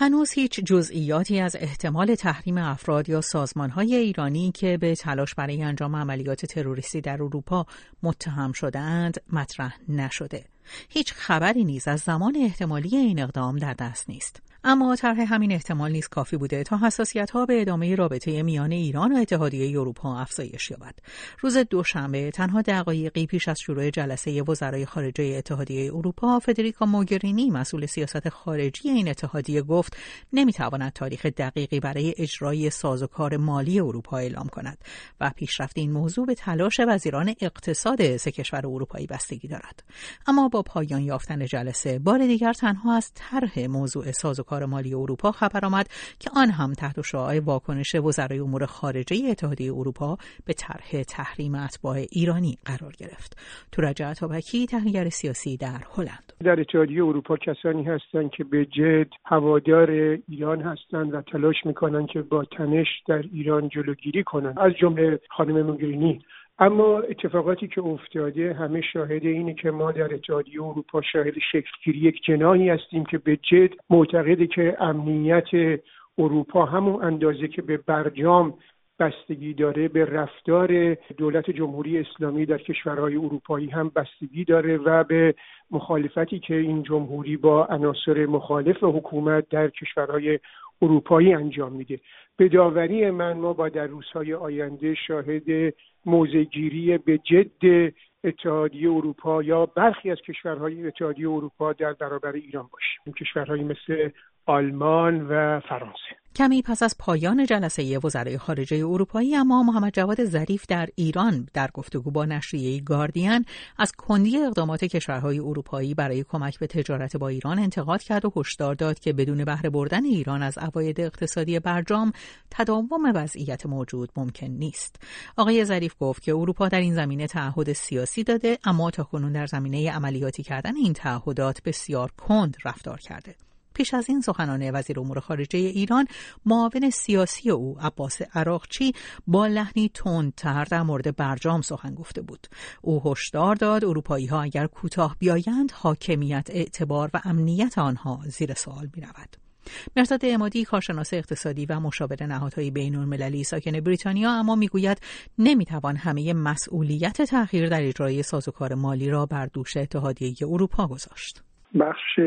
هنوز هیچ جزئیاتی از احتمال تحریم افراد یا سازمان‌های ایرانی که به تلاش برای انجام عملیات تروریستی در اروپا متهم شده‌اند مطرح نشده. هیچ خبری نیز از زمان احتمالی این اقدام در دست نیست. اما طرح همین احتمال نیز کافی بوده تا حساسیت‌ها به ادامه رابطه میان ایران و اتحادیه اروپا افزایش یابد. روز دوشنبه تنها دقایقی پیش از شروع جلسه وزرای خارجه اتحادیه اروپا، فدریکا موگرینی مسئول سیاست خارجی این اتحادیه گفت نمی‌تواند تاریخ دقیقی برای اجرای سازوکار مالی اروپا اعلام کند و پیشرفت این موضوع به تلاش وزیران اقتصاد سه کشور اروپایی بستگی دارد. اما با پایان یافتن جلسه بار دیگر تنها از طرح موضوع سازوکار مالی اروپا خبر آمد که آن هم تحت شعاع واکنش وزرای امور خارجه اتحادیه اروپا به طرح تحریم اتباع ایرانی قرار گرفت. تورج عطابکی، تحلیلگر سیاسی در هلند: در اتحادیه اروپا کسانی هستند که به جد هوادار ایران هستند و تلاش میکنند که با تنش در ایران جلوگیری کنند، از جمله خانم موگرینی. اما اتفاقاتی که افتاده همه شاهد اینه که ما در اتحادیه اروپا شاهد شکلگیری یک جناحی هستیم که به جد معتقده که امنیت اروپا همون اندازه که به برجام بستگی داره به رفتار دولت جمهوری اسلامی در کشورهای اروپایی هم بستگی داره و به مخالفتی که این جمهوری با عناصر مخالف حکومت در کشورهای اروپایی انجام میده. به داوری ما با در روزهای آینده شاهد موضع‌گیری به جد اتحادیه اروپا یا برخی از کشورهای اتحادیه اروپا در برابر ایران باشیم، کشورهایی مثل آلمان و فرانسه. کمی پس از پایان جلسه وزرای خارجه اروپایی اما محمد جواد ظریف در ایران در گفتگو با نشریه گاردین از کندی اقدامات کشورهای اروپایی برای کمک به تجارت با ایران انتقاد کرد و هشدار داد که بدون بهره بردن ایران از عواید اقتصادی برجام تداوم وضعیت موجود ممکن نیست. آقای ظریف گفت که اروپا در این زمینه تعهد سیاسی داده اما تاکنون در زمینه عملیاتی کردن این تعهدات بسیار کند رفتار کرده. پیش از این سخنان وزیر امور خارجه ایران، معاون سیاسی او عباس عراقچی با لحنی تندتر در مورد برجام سخن گفته بود. او هشدار داد اروپایی‌ها اگر کوتاه بیایند حاکمیت، اعتبار و امنیت آنها زیر سوال می‌رود. مهرداد عمادی، کارشناس اقتصادی و مشاور نهادهای بین‌المللی ساکن بریتانیا، اما میگوید نمیتوان همه مسئولیت تأخیر در اجرای سازوکار مالی را بر دوش اتحادیه اروپا گذاشت. بخش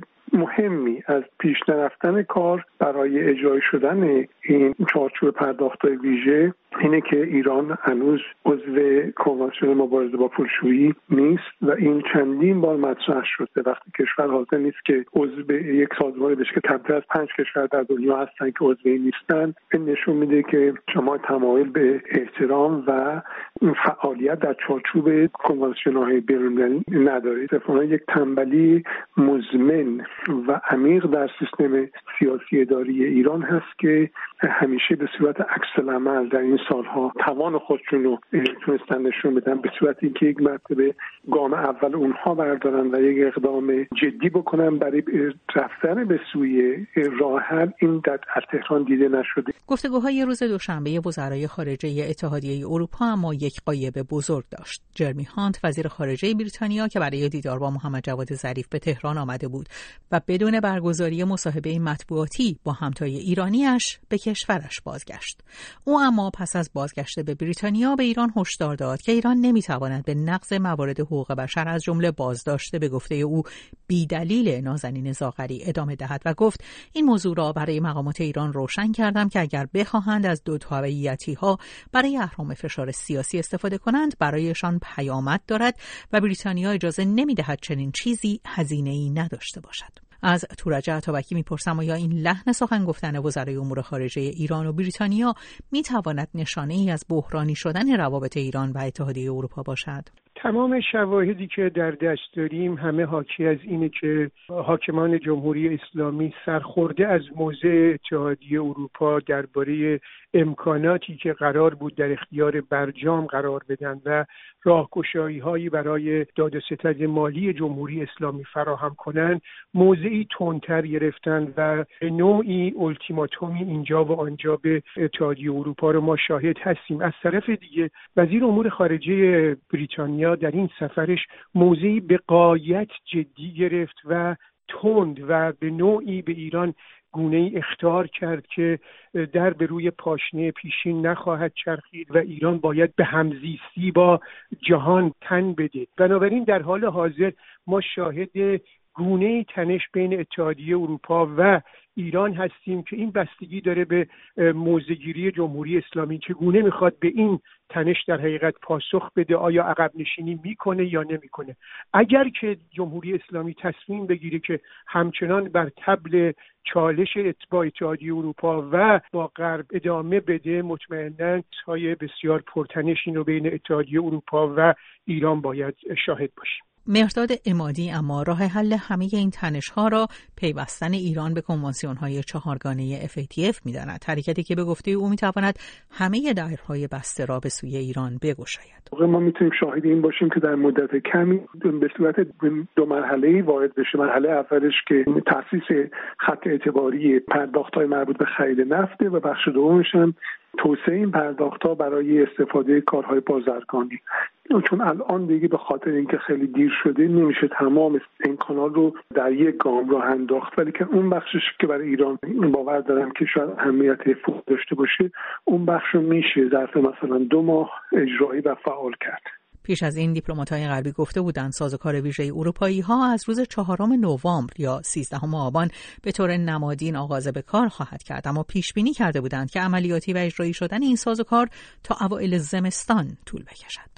مهمی از پیش نرفتن کار برای اجرای شدن این چارچوب پرداخت‌های ویژه اینه که ایران هنوز عضو کنوانسیون مبارزه با پولشویی نیست و این چندین بار مطرح شده. وقتی کشور حاضر نیست که عضو یک سازمانی بشه که کمتر از 5 کشور در دنیا هستن که عضو این نیستن، این نشون میده که شما تمایل به احترام و فعالیت در چارچوب کنوانسیون‌های بین‌المللی ندارید. اتفاقاً یک تنبلی مزمن و عمیق در سیستم سیاسی اداری ایران هست که همیشه به صورت عکس العمل در این سالها توان خودشون رو تونستن نشون بدن، به صورتی که یک مرتبه گام اول اونها بردارن و یک اقدام جدی بکنن برای رفتن به سوی راه حل. این در تهران دیده نشده. گفتگوهای روز دوشنبه وزرای خارجه اتحادیه اروپا اما یک غایب بزرگ داشت. جرمی هانت، وزیر خارجه بریتانیا که برای دیدار با محمد جواد ظریف به تهران آمده بود و بدون برگزاری مصاحبه مطبوعاتی با همتای ایرانیش به کشورش بازگشت. او اما پس از بازگشت به بریتانیا به ایران هشدار داد که ایران نمیتواند به نقض موارد حقوق بشر از جمله بازداشت به گفته او بی‌دلیل نازنین زاغری ادامه دهد و گفت این موضوع را برای مقامات ایران روشن کردم که اگر بخواهند از دو تابعیتی‌ها برای اهرام فشار سیاسی استفاده کنند برایشان پیامد دارد و بریتانیا اجازه نمیدهد چنین چیزی هزینه‌ای نداشته باشد. از تورج عطابکی میپرسم آیا این لحن سخن گفتن وزرای امور خارجه ایران و بریتانیا میتواند نشانه‌ای از بحرانی شدن روابط ایران و اتحادیه اروپا باشد؟ تمام شواهدی که در دست داریم همه حاکی از اینه که حاکمان جمهوری اسلامی سرخورده از موضع اتحادیه اروپا درباره امکاناتی که قرار بود در اختیار برجام قرار بدن و راهگشایی‌هایی برای داد و ستد مالی جمهوری اسلامی فراهم کنند، موضعی تندتر گرفتن و نوعی التیماتومی اینجا و آنجا به اتحادیه اروپا رو ما شاهد هستیم. از طرف دیگه وزیر امور خارجه بریتانیا در این سفرش موضعی به غایت جدی گرفت و تند و به نوعی به ایران گونه‌ای اخطار کرد که در به روی پاشنه پیشین نخواهد چرخید و ایران باید به همزیستی با جهان تن بده. بنابراین در حال حاضر ما شاهد گونه‌ای تنش بین اتحادیه اروپا و ایران هستیم که این بستگی داره به موضع‌گیری جمهوری اسلامی چگونه میخواد به این تنش در حقیقت پاسخ بده، آیا عقب نشینی میکنه یا نمیکنه. اگر که جمهوری اسلامی تصمیم بگیره که همچنان بر طبل چالش با اتحادیه اروپا و با غرب ادامه بده، مطمئناً های بسیار پرتنشی رو بین اتحادیه اروپا و ایران باید شاهد باشیم. مهرداد عمادی اما راه حل همه این تنش‌ها را پیوستن ایران به کنوانسیون‌های چهارگانه FATF می‌داند، حرکتی که به گفته او می‌تواند همه درهای بسته را به سوی ایران بگشاید. ما می‌تونیم شاهد این باشیم که در مدت کمی به صورت دو مرحله‌ای وارد بشه. مرحله اولش که تأسیس خط اعتباری پرداخت‌های مربوط به خرید نفت و بخش دومش هم توسعه این پرداخت‌ها برای استفاده کارهای بازرگانی. چون الان دیگه به خاطر اینکه خیلی دیر شده نمیشه تمام این کانال رو در یک گام راه انداخت، ولی که اون بخشش که برای ایران باور دارم که شاید اهمیت فوق داشته باشه، اون بخش رو میشه ظرف مثلا 2 ماه اجرایی و فعال کرد. پیش از این دیپلمات‌های غربی گفته بودند سازوکار ویژه اروپایی‌ها از روز 4 نوامبر یا 13 آبان به طور نمادین آغاز به کار خواهد کرد، اما پیش بینی کرده بودند که عملیاتی و اجرایی شدن این سازوکار تا اوایل زمستان طول بکشد.